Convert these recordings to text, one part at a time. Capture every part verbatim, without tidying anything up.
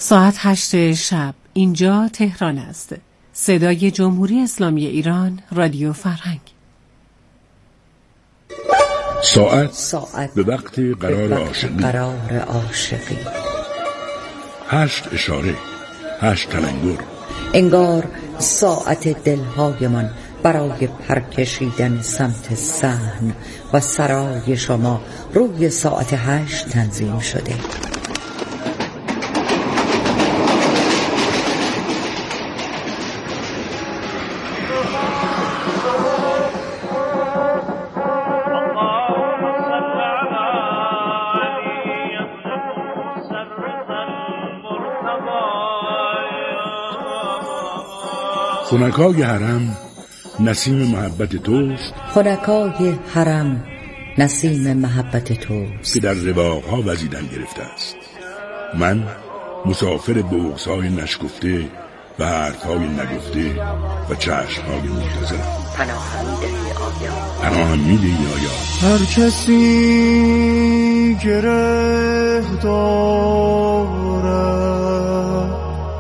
ساعت هشت شب، اینجا تهران است. صدای جمهوری اسلامی ایران، رادیو فرهنگ. ساعت, ساعت به وقت قرار عاشقی. قرار عاشقی. هشت اشاره، هشت تلنگر. انگار ساعت دلهایمان برای پرکشیدن سمت صحن و سرای شما روی ساعت هشت تنظیم شده. خنکای حرم نسیم محبت توست. خنکای حرم نسیم محبت توست که در رواقها وزیدن گرفته است. من مسافر بغض‌های نشکفته و حرف‌های نگفته و چشم‌های منتظرم. پناهم می‌دهی آیا؟ پناهم می‌دهی آیا؟ هر کسی گره دارد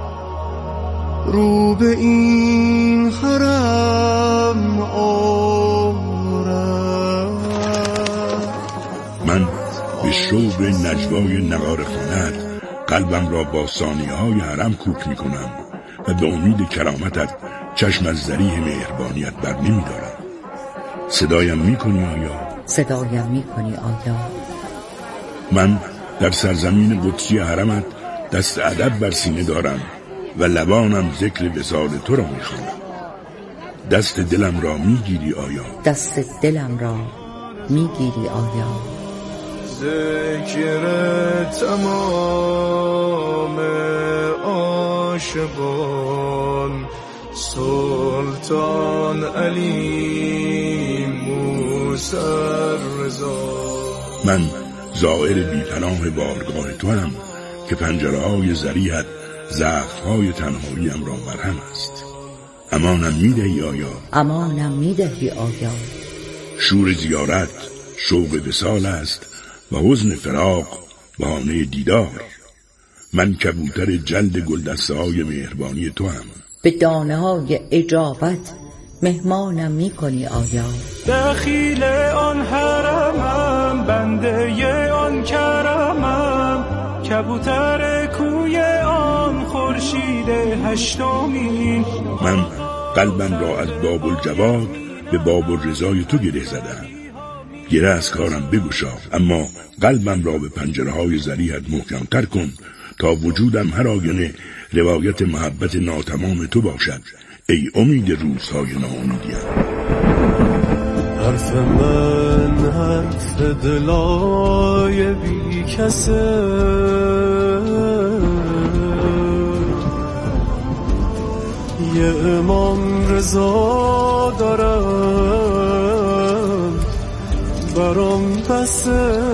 رو به این حرم آرد. من به شوق نجوای نگار خانت قلبم را با ثانیه های حرم کوک می کنم و به امید کرامتت چشم از ذریح مهربانیت بر نمی دارم. صدایم می کنی آیا؟ صدایم می کنی آیا؟ من در سرزمین قدسی حرمت دست ادب بر سینه دارم و لبانم ذکر وصال تو را می خوانم. دست دلم را می گیری آیا؟ دست دلم را می گیری آیا؟ ذکر تمام عاشقان سلطان علی موسی رضا. من زائر بی‌پناه بارگاه تو هم که پنجره‌های ذریحت ضعف‌های تنهاییم را مرهم است. امانم میدهی آیا؟ امانم میدهی آیا؟ شور زیارت شوق وصال است و حزن فراق بهانه دیدار. من کبوتر جلد گلدسته‌های مهربانی تو هم. به دانه های اجابت مهمانم میکنی آیا؟ دخیل آن حرمم بنده آن کرمم کبوتر کوی آن خورشید هشتمی. من قلبم را از باب الجواد به باب الرضای تو گره زدم. گره از کارم بگشا، اما قلبم را به پنجره‌های ذریحت محکم‌تر کن تا وجودم هر آینه روایت محبت ناتمام تو باشد. ای امید روزهای ناامیدیم. حرف من حرف دلای بی کسه، یه امام رضا دارم برام بسه.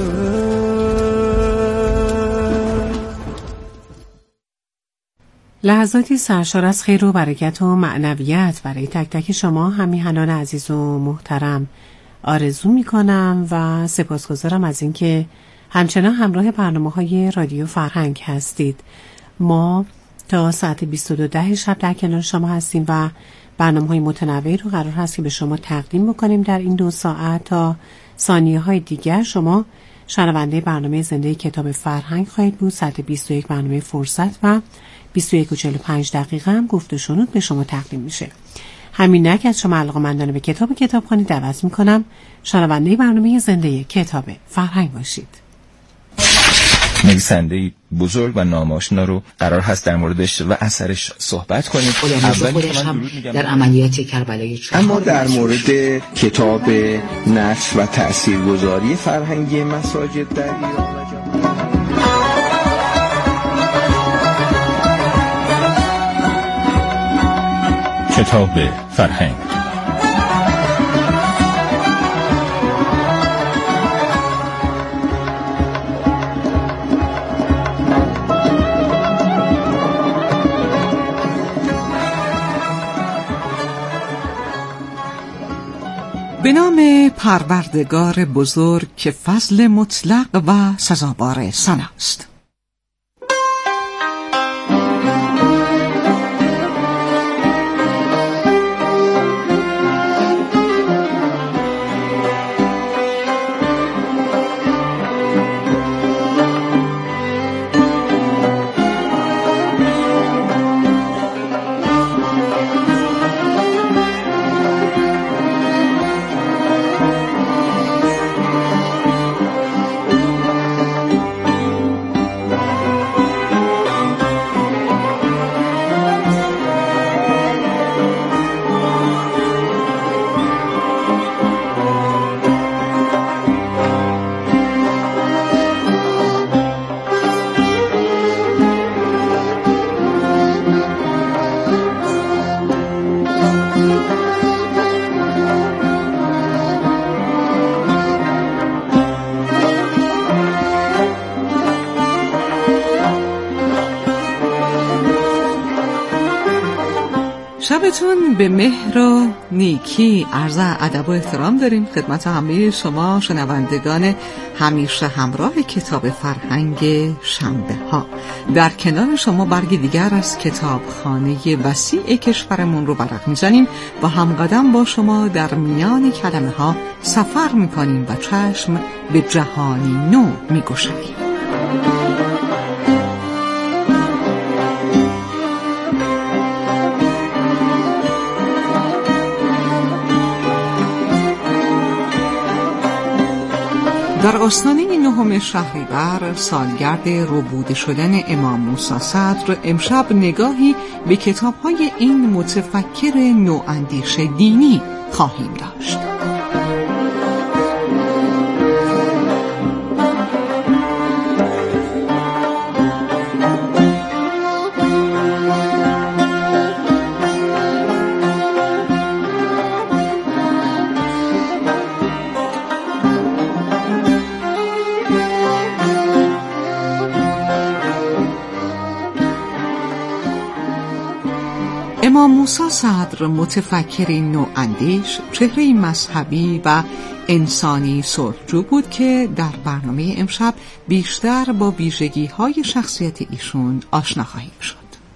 لحظاتی سرشار از خیر و برکت و معنویت برای تک تک شما همیهنان عزیز و محترم آرزو می کنم و سپاسگزارم از اینکه همچنان همراه برنامه‌های رادیو فرهنگ هستید. ما تا ساعت بیست و دو ده شب در کنار شما هستیم و برنامه‌های متنوعی رو قرار هست که به شما تقدیم بکنیم. در این دو ساعت تا ثانیه‌های دیگر شما شنونده برنامه زنده کتاب فرهنگ خواهید بود. ساعت بیست و یک برنامه فرصت و بیست و یک و چهل و پنج دقیقه هم گفت و شنود به شما تقدیم میشه. همین نک از شما علاقه‌مندان به کتاب کتابخوانی دعوت میکنم شنونده برنامه زنده کتاب فرهنگ باشید. نویسنده بزرگ و ناماشنا رو قرار هست در موردش و اثرش صحبت کنیم. اولی که من در عملیات کربلای چهار. اما در مورد کتاب نشر و تاثیرگذاری فرهنگی مساجد در ایران و جهان. کتاب فرهنگ. به نام پروردگار بزرگ که فضل مطلق و سزاوار سن است. درودتون به مهر و نیکی، عرض ادب و احترام داریم خدمت همه شما شنوندگان همیشه همراه کتاب فرهنگ شنبه ها. در کنار شما برگی دیگر از کتابخانه وسیع کشورمون رو ورق میزنیم و همقدم با شما در میان کلمه ها سفر میکنیم و چشم به جهانی نو میگشاییم. در آستانه نهم شهریور، سالگرد ربوده شدن امام موسی صدر، امشب نگاهی به کتاب‌های این متفکر نواندیش دینی خواهیم داشت. امام موسی صدر، متفکری نواندیش، چهره مذهبی و انسانی صلحجو بود که در برنامه امشب بیشتر با ویژگی‌های شخصیت ایشون آشنا خواهیم شد.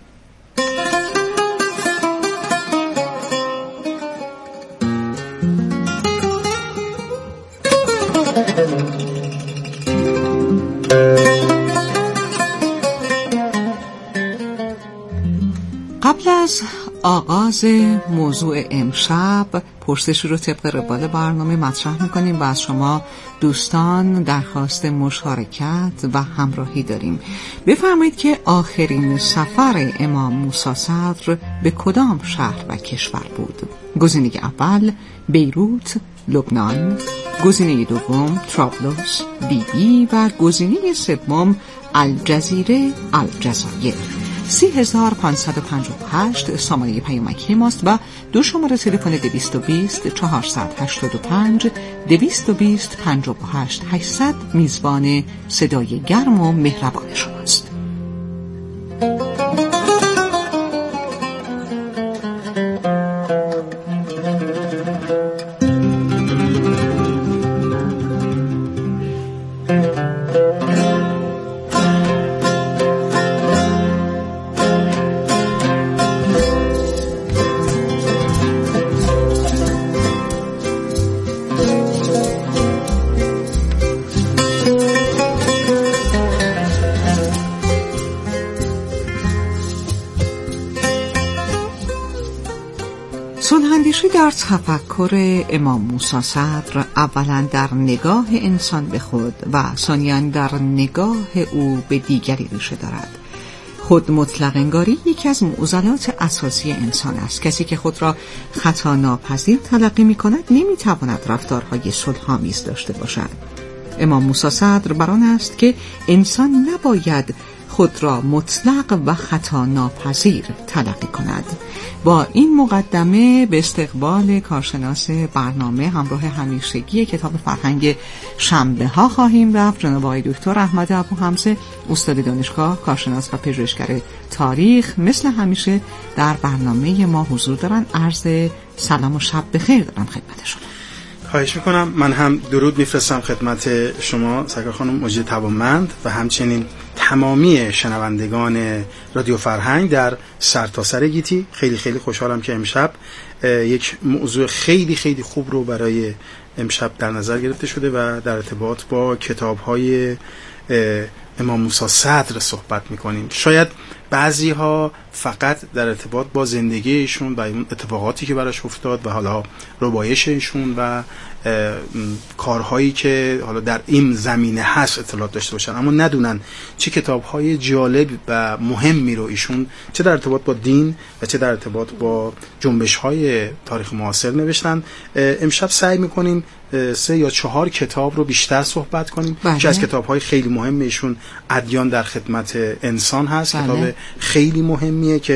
قبل از آغاز موضوع امشب، پرسشی رو طبق روال برنامه مطرح میکنیم و از شما دوستان درخواست مشارکت و همراهی داریم. بفرمایید که آخرین سفر امام موسی صدر به کدام شهر و کشور بود؟ گزینه اول بیروت، لبنان، گزینه دوم طرابلس، لیبی و گزینه سوم الجزیره، الجزایر. سی هزار پانصد و پنجاه و هشت سامانه پیامکی ماست و دو شماره تلفن دویست و بیست چهارصد و هشتاد و پنج دویست و بیست پنجاه و هشت هشتصد میزبان صدای گرم و مهربان شماست. صلح‌اندیشی در تفکر امام موسی صدر اولا در نگاه انسان به خود و ثانیاً در نگاه او به دیگری ریشه دارد. خود مطلق انگاری یکی از معضلات اساسی انسان است. کسی که خود را خطا ناپذیر تلقی می کند نمی تواند رفتارهای صلح‌آمیز داشته باشد. امام موسی صدر بر آن است که انسان نباید خود را مطلق و خطا ناپذیر تلقی کند. با این مقدمه به استقبال کارشناس برنامه همراه همیشگی کتاب فرهنگ شنبه ها خواهیم رفت. جناب آقای دکتر احمد ابوحمزه، استاد دانشگاه، کارشناس و پژوهشگر تاریخ، مثل همیشه در برنامه ما حضور دارن. عرض سلام و شب بخیر دارم خدمتشون. خواهش میکنم. من هم درود میفرستم خدمت شما سرکار خانم مجید توانمند و همچنین تمامی شنوندگان رادیو فرهنگ در سرتاسر گیتی. خیلی خیلی خوشحالم که امشب یک موضوع خیلی خیلی خوب رو برای امشب در نظر گرفته شده و در ارتباط با کتاب‌های امام موسی صدر صحبت میکنیم. شاید بعضی ها فقط در ارتباط با زندگیشون و اون اتفاقاتی که براش افتاد و حالا ربایششون و کارهایی که حالا در این زمینه هست اطلاعات داشته باشن، اما ندونن چه کتابهای جالب و مهمی رو ایشون چه در ارتباط با دین و چه در ارتباط با جنبش‌های تاریخ معاصر نوشتن. امشب سعی میکنیم سه یا چهار کتاب رو بیشتر صحبت کنیم که از کتاب‌های خیلی مهم ایشون ادیان در خدمت انسان هست. بله. کتاب خیلی مهمیه که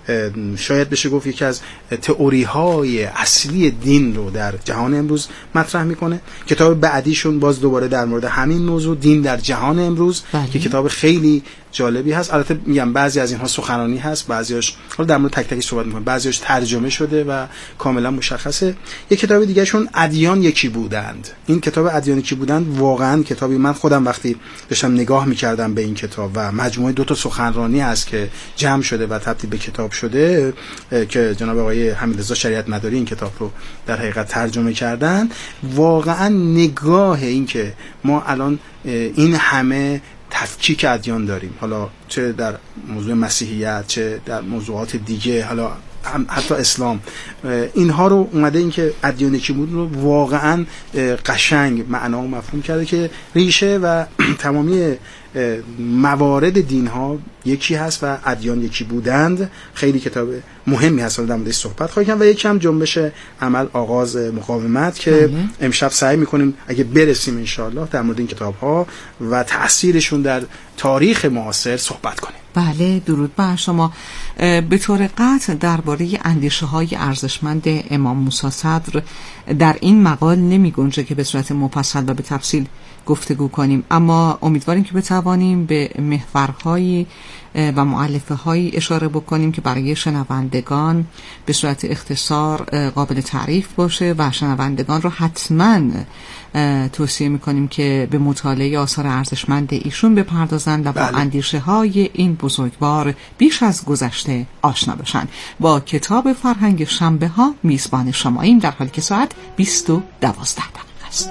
شاید بشه گفت یکی از تئوری های اصلی دین رو در جهان امروز مطرح میکنه. کتاب بعدیشون باز دوباره در مورد همین موضوع، دین در جهان امروز، بله. که کتاب خیلی جالبی هست. البته میگم بعضی از اینها سخنرانی هست، بعضیاش حالا در مورد تک تکی صحبت میکنم، بعضیاش ترجمه شده و کاملا مشخصه. یک کتاب دیگه شون ادیان یکی بودند. این کتاب ادیان یکی بودند واقعا کتابی، من خودم وقتی داشتم نگاه میکردم به این کتاب و مجموعه دو تا سخنرانی هست که جمع شده و تبدیل به کتاب شده که جناب آقای حمیدرضا شریعت مداری این کتاب رو در حقیقت ترجمه کردن، واقعا نگاه این که ما الان این همه تفکیک ادیان داریم، حالا چه در موضوع مسیحیت چه در موضوعات دیگه، حالا حتی اسلام، اینها رو اومده این که ادیان یکی بود رو واقعا قشنگ معنا و مفهوم کرده که ریشه و تمامی موارد دین ها یکی هست و ادیان یکی بودند. خیلی کتاب مهمی هست در موردش صحبت خواهیم کرد و یکی هم جنبش عمل آغاز مقاومت که امشب سعی میکنیم اگه برسیم انشاءالله در مورد این کتاب ها و تأثیرشون در تاریخ معاصر صحبت کنیم. بله، درود بر شما. به طور قطع درباره اندیشه های ارزشمند امام موسی صدر در این مقال نمی گنجه که به صورت مفصل و به تفصیل گفتگو کنیم، اما امیدواریم که بتوانیم به محورهایی و مؤلفه هایی اشاره بکنیم که برای شنوندگان به صورت اختصار قابل تعریف باشه و شنوندگان رو حتما توصیه میکنیم که به مطالعه آثار ارزشمند ایشون بپردازند و با بله. اندیشه های این بزرگوار بیش از گذشته آشنا بشن. با کتاب فرهنگ شنبه ها میزبان شماییم در حالی که ساعت بیست و دوازده دقیقه است.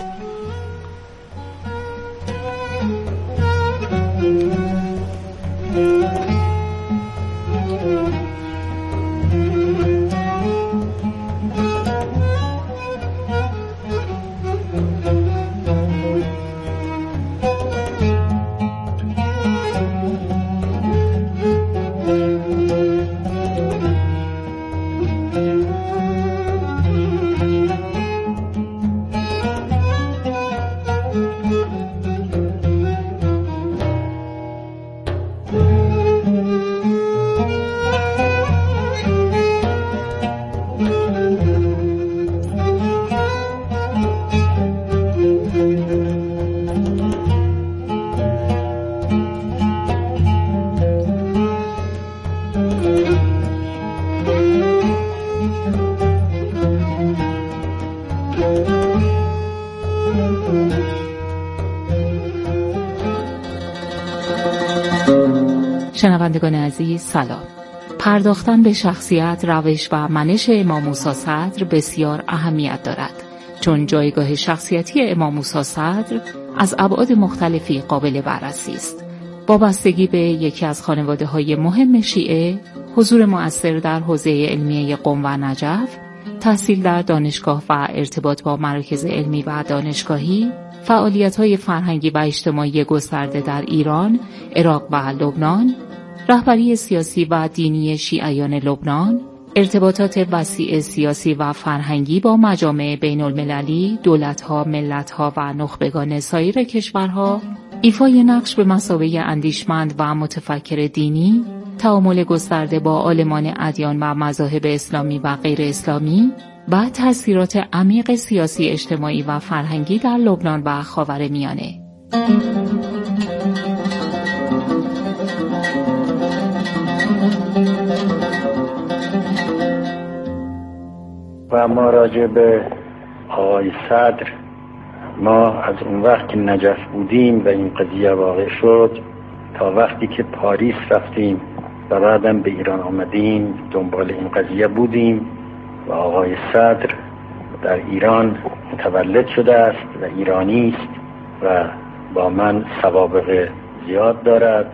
شنوندگان عزیز سلام. پرداختن به شخصیت، روش و منش امام موسی صدر بسیار اهمیت دارد، چون جایگاه شخصیتی امام موسی صدر از ابعاد مختلفی قابل بررسی است. وابستگی به یکی از خانواده‌های مهم شیعه، حضور مؤثر در حوزه علمیه قم و نجف، تحصیل در دانشگاه و ارتباط با مراکز علمی و دانشگاهی، فعالیت‌های فرهنگی و اجتماعی گسترده در ایران، عراق و لبنان، رهبری سیاسی و دینی شیعیان لبنان، ارتباطات وسیع سیاسی و فرهنگی با مجامع بین المللی، دولت‌ها، ملت‌ها و نخبگان سایر کشورها، ایفای نقش به مثابه اندیشمند و متفکر دینی، تعامل گسترده با عالمان ادیان و مذاهب اسلامی و غیر اسلامی و تأثیرات عمیق سیاسی، اجتماعی و فرهنگی در لبنان و خاورمیانه. و ما راجع به آقای صدر، ما از اون وقت که نجف بودیم و این قضیه واقع شد تا وقتی که پاریس رفتیم و بعدم به ایران آمدیم دنبال این قضیه بودیم و آقای صدر در ایران متولد شده است و ایرانی است و با من سوابق زیاد دارد.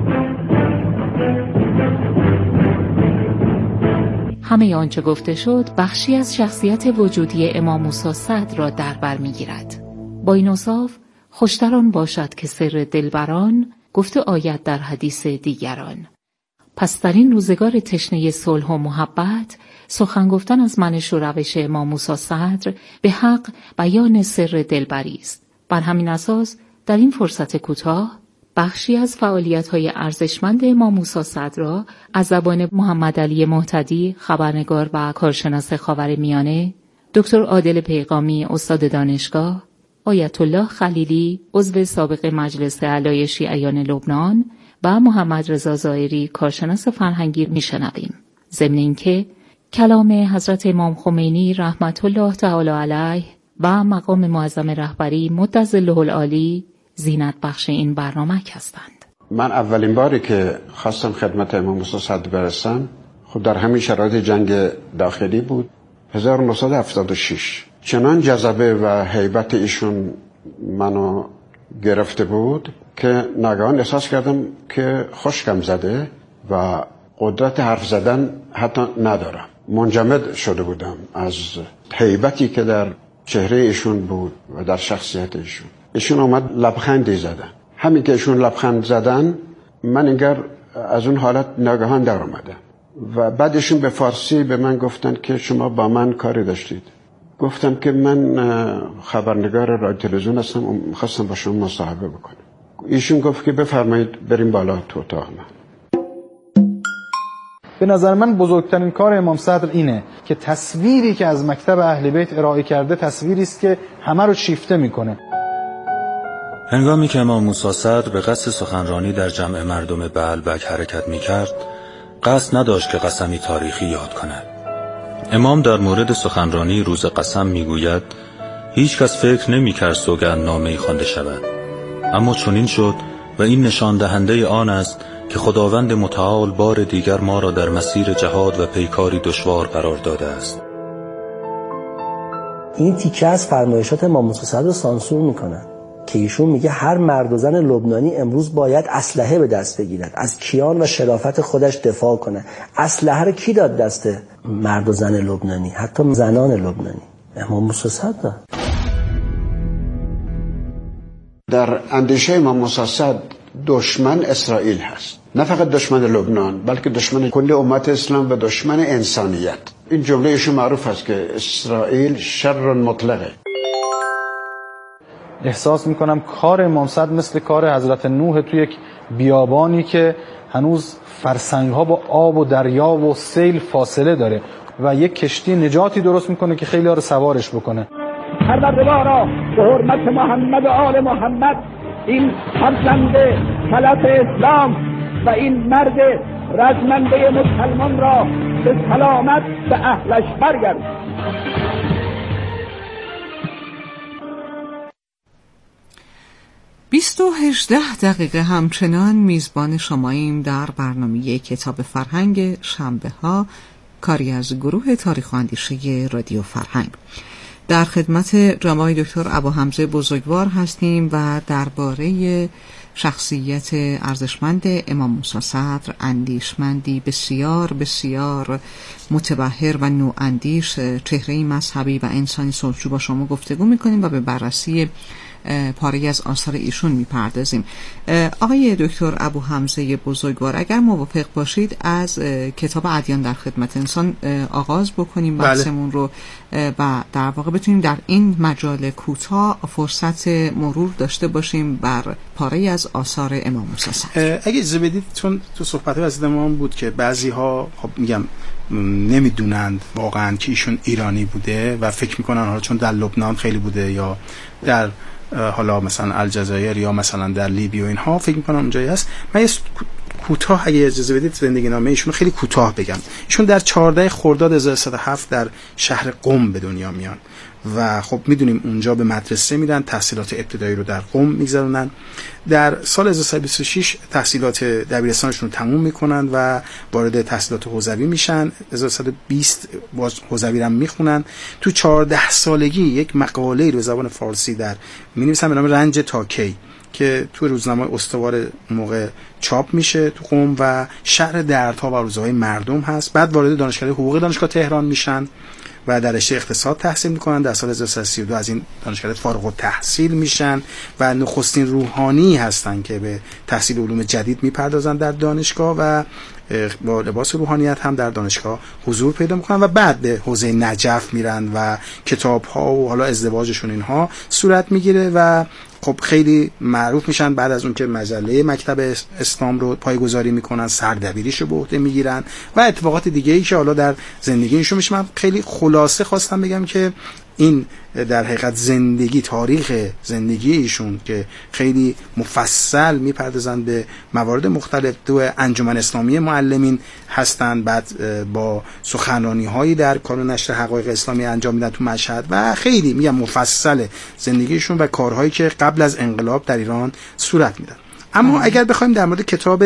همه آنچه گفته شد بخشی از شخصیت وجودی امام موسی صدر را در بر می‌گیرد. با این اوصاف خوشتر آن باشد که سر دلبران گفته آید در حدیث دیگران. پس در این روزگار تشنه صلح و محبت، سخن گفتن از منش و روش امام موسی صدر به حق بیان سر دلبری است. بر همین اساس در این فرصت کوتاه بخشی از فعالیت‌های ارزشمند امام موسی صدر را از زبان محمد علی مهتدی، خبرنگار و کارشناس خاورمیانه، دکتر عادل پیغامی، استاد دانشگاه، آیت الله خلیلی، عضو سابق مجلس اعلی شیعیان لبنان و محمد رضا ظاهری، کارشناس فرهنگی میشنویم. ضمن اینکه کلام حضرت امام خمینی رحمت الله تعالی علیه و مقام معظم رهبری مد ظله العالی زینت بخش این برنامه هستند. من اولین باری که خواستم خدمت امام موسی صدر برسم، خب در همین شرایط جنگ داخلی بود، هزار و نهصد و هفتاد و شش. چنان جذبه و هیبت ایشون منو گرفته بود که ناگهان احساس کردم که خشکم زده و قدرت حرف زدن حتی ندارم. منجمد شده بودم از هیبتی که در چهره ایشون بود و در شخصیت ایشون. ایشون اومد لبخندی زدن. همین که ایشون لبخند زدن، من انگار از اون حالت ناگهان در اومدم و بعدشون به فارسی به من گفتن که شما با من کاری داشتید. گفتم که من خبرنگار رادیو تلویزیون هستم و می‌خواستم با شما مصاحبه بکنم. ایشون گفت که بفرمایید بریم بالا تو اتاق من. به نظر من بزرگترین کار امام صدر اینه که تصویری که از مکتب اهل بیت ارائه کرده تصویری است که همه رو شیفته میکنه. هنگامی که امام موسی صدر به قصد سخنرانی در جمع مردم بعلبک حرکت میکرد، قصد نداشت که قسمی تاریخی یاد کند. امام در مورد سخنرانی روز قسم میگوید هیچ کس فکر نمی‌کرد سوگندنامه‌ای خوانده شود، اما چنین شد و این نشان دهنده آن است که خداوند متعال بار دیگر ما را در مسیر جهاد و پیکاری دشوار قرار داده است. این تیکه از فرمایشات امام موسی صدر رو سانسور میکنن که ایشون میگه هر مرد و زن لبنانی امروز باید اسلحه به دست بگیرد، از کیان و شرافت خودش دفاع کنه. اسلحه رو کی داد دست مرد و زن لبنانی؟ حتی زنان لبنانی. امام موسی صدر. در اندیشه امام موسی صدر دشمن اسرائیل هست، نه فقط دشمن لبنان بلکه دشمن کل امت اسلام و دشمن انسانیت. این جمله ایشون معروف است که اسرائیل شر مطلقه. احساس میکنم کار امام صدر مثل کار حضرت نوح توی یک بیابانی که هنوز فرسنگ‌ها با آب و دریا و سیل فاصله داره و یک کشتی نجاتی درست میکنه که خیلی ها رو سوارش بکنه. پروردگارا به حرمت محمد و آل محمد این فرزند فلک اسلام و این مرد رزمنده مسلمان را به سلامت به اهلش برگرد. بیست و هجده دقیقه همچنان میزبان شماییم در برنامه کتاب فرهنگ شنبه ها، کاری از گروه تاریخ و اندیشه رادیو فرهنگ. در خدمت جناب دکتر ابوحمزه بزرگوار هستیم و درباره شخصیت ارزشمند امام موسی صدر، اندیشمندی بسیار بسیار متبحر و نواندیش، چهره مذهبی و انسانی سلطه‌جو با شما گفتگو میکنیم و به بررسی پاره از آثار ایشون میپردازیم. آقای دکتر ابوحمزه بزرگوار، اگر موافق باشید از کتاب ادیان در خدمت انسان آغاز بکنیم بحثمون رو و در واقع بتونیم در این مجال کوتاه فرصت مرور داشته باشیم بر پاره از آثار امام موسی صدر. اگه اجازه بدید، چون تو صحبت‌ها از امام بود که بعضی‌ها خب میگم نمیدونند واقعا که ایشون ایرانی بوده و فکر میکنن حالا چون در لبنان خیلی بوده یا در حالا مثلا الجزایر یا مثلا در لیبی و اینها فکر میکنن اونجایی هست. من یه کوتاه اگه اجازه بدید زندگی نامه ایشون خیلی کوتاه بگم. ایشون در چهاردهم خرداد هزار و سیصد و هفت در شهر قم به دنیا میان و خب میدونیم اونجا به مدرسه میرن، تحصیلات ابتدایی رو در قم میگذرونن. در سال هزار و سیصد و بیست و شش تحصیلات دبیرستانشون رو تموم میکنن و وارد تحصیلات حوزوی میشن. هزار و سیصد و بیست باز حوزوی رو میخونن. تو چهارده سالگی یک مقاله رو به زبان فارسی در مینویسن به نام رنج تا کی که تو روزنامه استوار موقع چاپ میشه تو قم و شرح دردها و روزهای مردم هست. بعد وارد دانشکده حقوق دانشگاه تهران میشن و در رشته اقتصاد تحصیل میکنن. در سال هزار و سیصد و سی و دو از این دانشکده فارغ التحصیل میشن و نخستین روحانی هستن که به تحصیل علوم جدید میپردازن در دانشگاه و با لباس روحانیت هم در دانشگاه حضور پیدا میکنن و بعد به حوزه نجف میرن و کتاب ها و حالا ازدواجشون اینها صورت میگیره و خب خیلی معروف میشن. بعد از اون که مجله مکتب اسلام رو پایه‌گذاری میکنن، سردبیریشو به عهده میگیرن و اتفاقات دیگه ای که حالا در زندگیشون میشه. من خیلی خلاصه خواستم بگم که این در حقیقت زندگی، تاریخ زندگی ایشون که خیلی مفصل میپردازن به موارد مختلف. دو انجمن اسلامی معلمین هستن، بعد با سخنرانی هایی در کانون نشر حقایق اسلامی انجام میدن تو مشهد و خیلی میگم مفصل زندگیشون و کارهایی که قبل از انقلاب در ایران صورت میدن. اما اگر بخوایم در مورد کتاب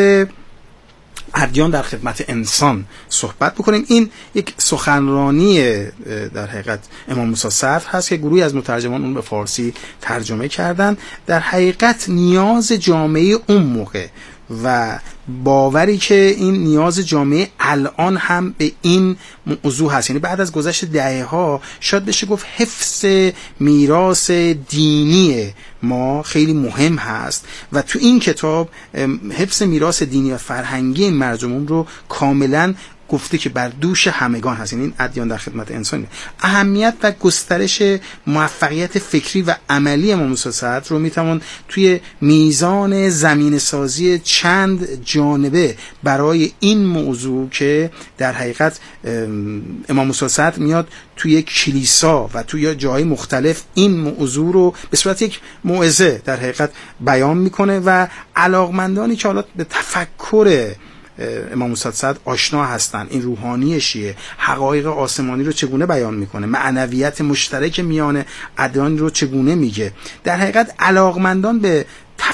ادیان در خدمت انسان صحبت بکنیم، این یک سخنرانی در حقیقت امام موسی صدر هست که گروهی از مترجمان اون به فارسی ترجمه کردن. در حقیقت نیاز جامعه اون موقع و باوری که این نیاز جامعه الان هم به این موضوع هست، یعنی بعد از گذشت دهه‌ها شاید بشه گفت حفظ میراث دینی ما خیلی مهم هست و تو این کتاب حفظ میراث دینی و فرهنگی مرجومون رو کاملا گفته که بر دوش همگان هست. یعنی این ادیان در خدمت انسان اهمیت و گسترش موفقیت فکری و عملی امام موسی صدر رو میتوان توی میزان زمینه سازی چند جانبه برای این موضوع که در حقیقت امام موسی صدر میاد توی کلیسا و توی جای مختلف این موضوع رو به صورت یک موعظه در حقیقت بیان میکنه و علاقمندانی که حالا به تفکر امام موسی صدر آشنا هستن، این روحانی شیعه حقایق آسمانی رو چگونه بیان میکنه، معنویت مشترک میان ادیان رو چگونه میگه، در حقیقت علاقمندان به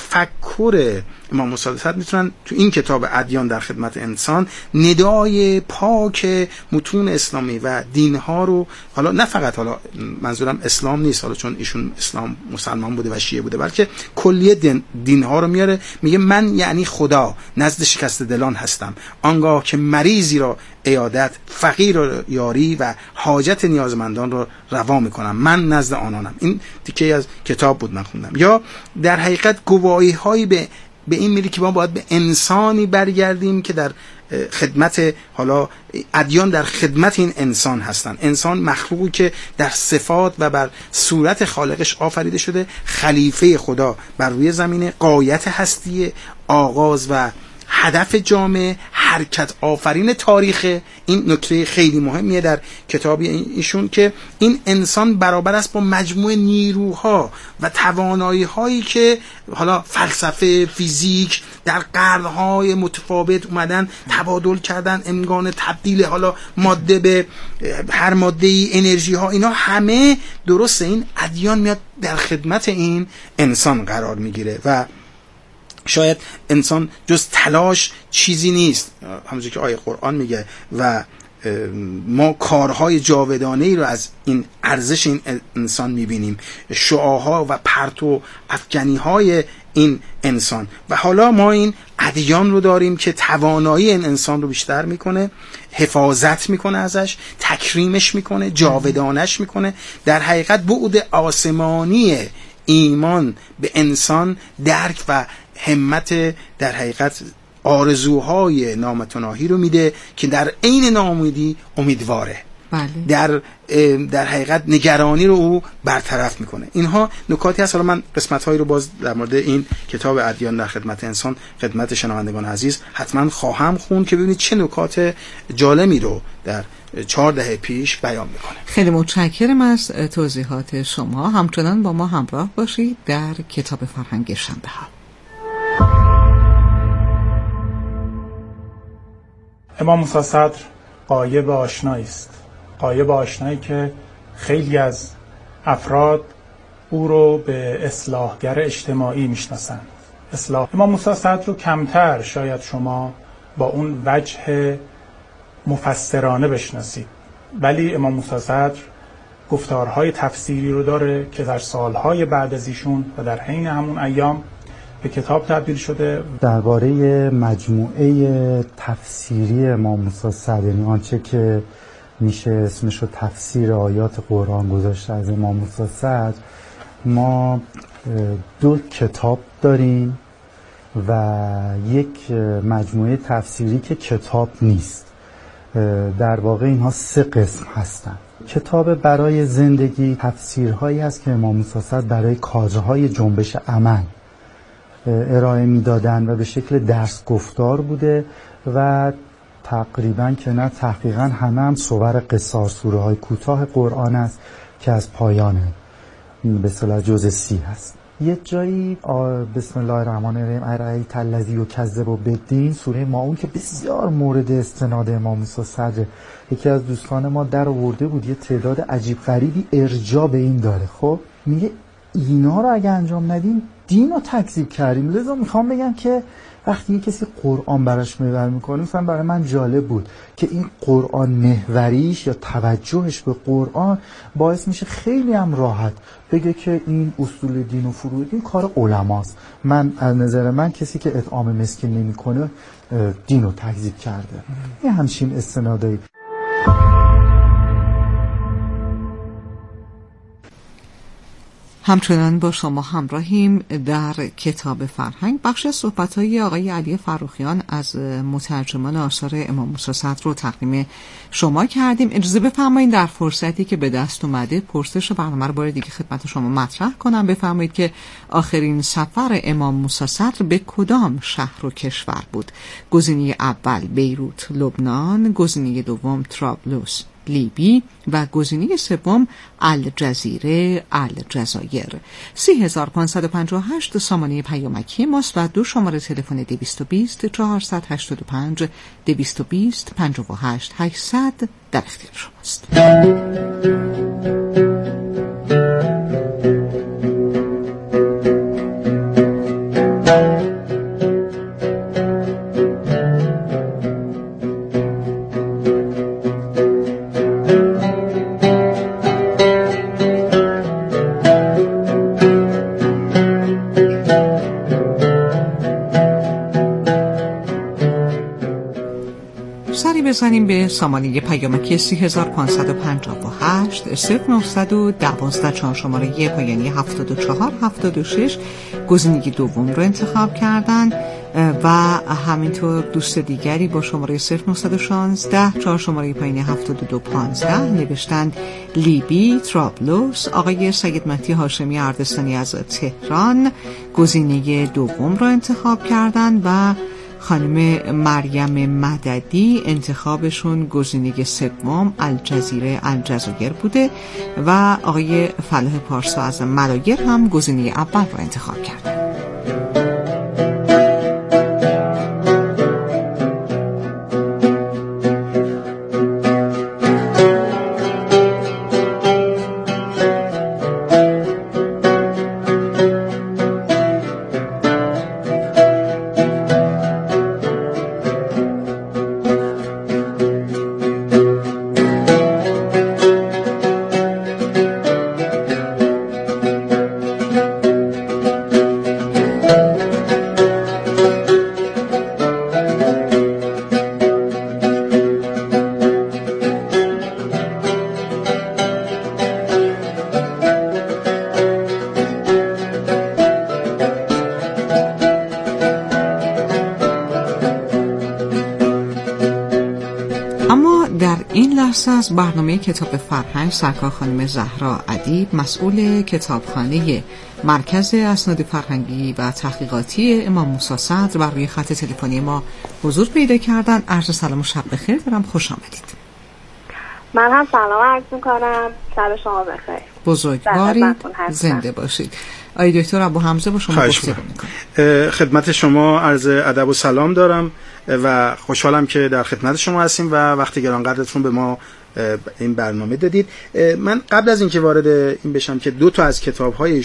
تفکر امام موسی صدر میتونن تو این کتاب ادیان در خدمت انسان ندای پاک متون اسلامی و دینها رو، حالا نه فقط حالا منظورم اسلام نیست حالا چون ایشون اسلام مسلمان بوده و شیعه بوده، بلکه کلیه دین دینها رو میاره. میگه من یعنی خدا نزد شکست دلان هستم، آنگاه که مریضی را عیادت، فقیر را یاری و حاجت نیازمندان را روا میکنم، من نزد آنانم. این تیکه از کتاب بود من خوندم. یا در حقیقت گواهی هایی به به این میری که ما باید به انسانی برگردیم که در خدمت، حالا ادیان در خدمت این انسان هستن. انسان مخلوقی که در صفات و بر صورت خالقش آفریده شده، خلیفه خدا بر روی زمین، غایت هستی، آغاز و هدف جامعه، حرکت آفرین تاریخ. این نکته خیلی مهمیه در کتاب ایشون که این انسان برابر است با مجموع نیروها و توانایی هایی که حالا فلسفه، فیزیک در قرنهای متفاوت اومدن تبادل کردن، امکان تبدیل حالا ماده به هر ماده ای، انرژی ها، اینا همه درسته. این ادیان میاد در خدمت این انسان قرار میگیره و شاید انسان جز تلاش چیزی نیست، همونجوری که آیه قرآن میگه، و ما کارهای جاودانه‌ای رو از این ارزش این انسان میبینیم، شعاها و پرتو افکنی‌های این انسان. و حالا ما این ادیان رو داریم که توانایی این انسان رو بیشتر میکنه، حفاظت میکنه ازش، تکریمش میکنه، جاودانش میکنه. در حقیقت بعد آسمانی ایمان به انسان درک و همت در حقیقت آرزوهای نامتناهی رو میده که در عین ناامیدی امیدواره. بله. در در حقیقت نگرانی رو او برطرف میکنه. اینها نکاتی هست. حالا من قسمت‌هایی رو باز در مورد این کتاب ادیان در خدمت انسان خدمت شنوندگان عزیز حتما خواهم خوند که ببینید چه نکات جالبی رو در چهار دهه پیش بیان میکنه. خیلی متشکرم از توضیحات شما. همچنان با ما همراه باشید در کتاب فرهنگ شنبه ها. امام موسی صدر غایب آشنایی است، غایب آشنایی که خیلی از افراد او رو به اصلاحگر اجتماعی میشناسند. اصلاح امام موسی صدر رو کمتر شاید شما با اون وجه مفسرانه بشناسید، ولی امام موسی صدر گفتارهای تفسیری رو داره که در سالهای بعد از ایشون و در حین همون ایام به کتاب تبدیل شده. درباره مجموعه تفسیری امام موسی صدر، یعنی آنچه که میشه اسمشو تفسیر آیات قرآن گذاشته از امام موسی صدر، ما دو کتاب داریم و یک مجموعه تفسیری که کتاب نیست. در واقع اینها سه قسم هستند. کتاب برای زندگی تفسیرهایی است که امام موسی صدر برای کادرهای جنبش امن ارائه میدادن و به شکل درس گفتار بوده و تقریبا که نه تحقیقا همه هم صور قصار، سوره های کوتاه قرآن است که از پایان به اصطلاح جزء سی هست. یه جایی بسم الله الرحمن الرحیم ارایت الذی یکذب بالدین، سوره ماعون که بسیار مورد استناد امام موسی صدر، یکی از دوستان ما در آورده بود یه تعداد عجیب غریبی ارجاع به این داره. خب میگه اینا رو اگه انجام ندیم دین رو تکذیب کردیم. لذا میخوام بگم که وقتی یه کسی قرآن براش محور میکنه، مثلا برای من جالب بود که این قرآن محوریش یا توجهش به قرآن باعث میشه خیلی هم راحت بگه که این اصول دین و فروع دین کار علماست. من از نظر من کسی که اطعام مسکین نمیکنه دین رو تکذیب کرده. این همچین استنادایی. همچنان با شما همراهیم در کتاب فرهنگ. بخش از صحبت‌های آقای علی فروخیان از مترجمان آثار امام موسی صدر رو تقدیم شما کردیم. اجازه بفرمایید در فرصتی که به دست اومده پرسش برنامه رو بار دیگه خدمت شما مطرح کنم. بفرمایید که آخرین سفر امام موسی صدر به کدام شهر و کشور بود؟ گزینه اول بیروت لبنان، گزینه دوم طرابلس لیبی و گزینه سوم الجزیره الجزایر. سه هزار و پانصد و پنجاه و هشت سامانه پیامکی ماست و دو شماره تلفن دویست و بیست چهارصد و هشتاد و پنج دویست و بیست پنجاه و هشت هشتصد در اختیار شماست. بزنیم به سامانه پیامکی سه هزار و پانصد و پنجاه و هشت صفر نهصد و دوازده چهار شماره پایانی هفتاد و چهار هفتاد و شش گزینه دوم رو انتخاب کردن و همینطور دوست دیگری با شماره صفر نهصد و شانزده چهار شماره پایانی هفتاد و دو پانزده نوشتند لیبی طرابلس. آقای سید مهدی هاشمی اردستانی از تهران گزینه دوم رو انتخاب کردن و خانم مریم مددی انتخابشون گزینه سوم الجزیره الجزایر بوده و آقای فلاح پارسا از ملایر هم گزینه اول رو انتخاب کردن. از برنامه کتاب فرهنگ سرکار خانم زهرا ادیب مسئول کتابخانه مرکز اسناد فرهنگی و تحقیقاتی امام موسی صدر بر روی خط تلفنی ما حضور پیدا کردن. عرض سلام و شب بخیر دارم. خوش آمدید. من هم سلام عرض میکنم. شب شما بخیر. بزرگوارید. زنده باشید. آقای دکتر ابو حمزه با شما گفتگو میکنم. خدمت شما عرض ادب و سلام دارم و خوشحالم که در خدمت شما هستیم و وقتی گرانقدرتون به ما این برنامه دادید. من قبل از اینکه وارد این بشم که دو تا از کتاب‌های